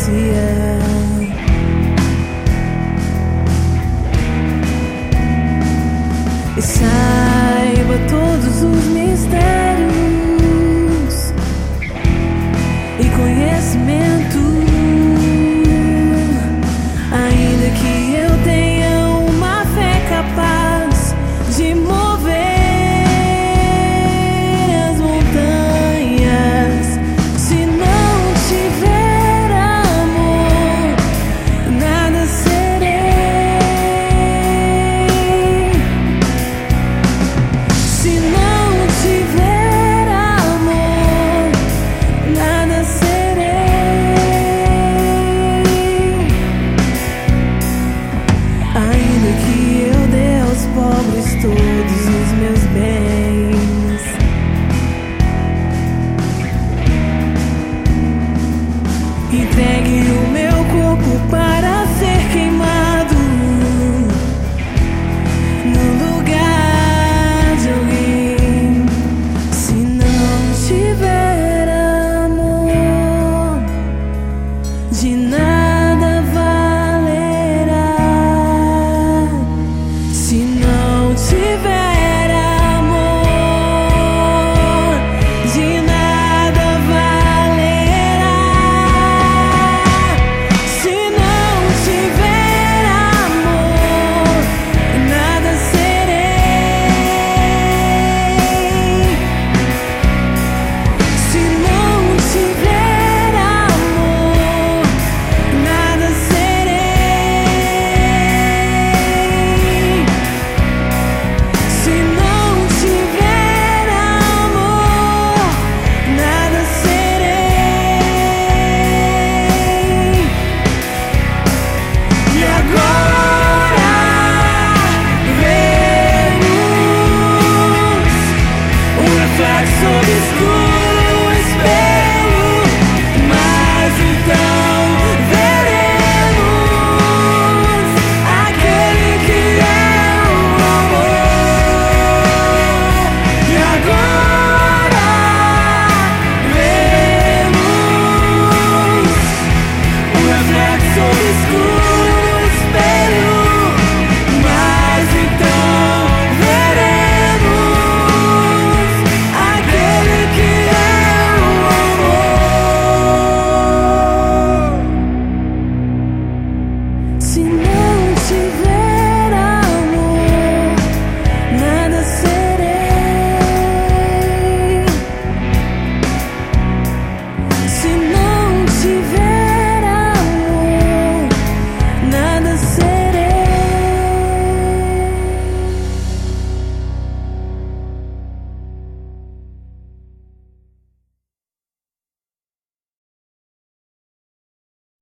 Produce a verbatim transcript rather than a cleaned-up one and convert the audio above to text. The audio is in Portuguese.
sacia. E saiba todos os mistérios e conhecimento, ainda que eu tenha uma fé capaz de mover as montanhas. Se não tiver amor, nada serei. Se não tiver amor, nada serei. Ainda que eu dê aos pobres todos os meus bens, entregue o meu corpo para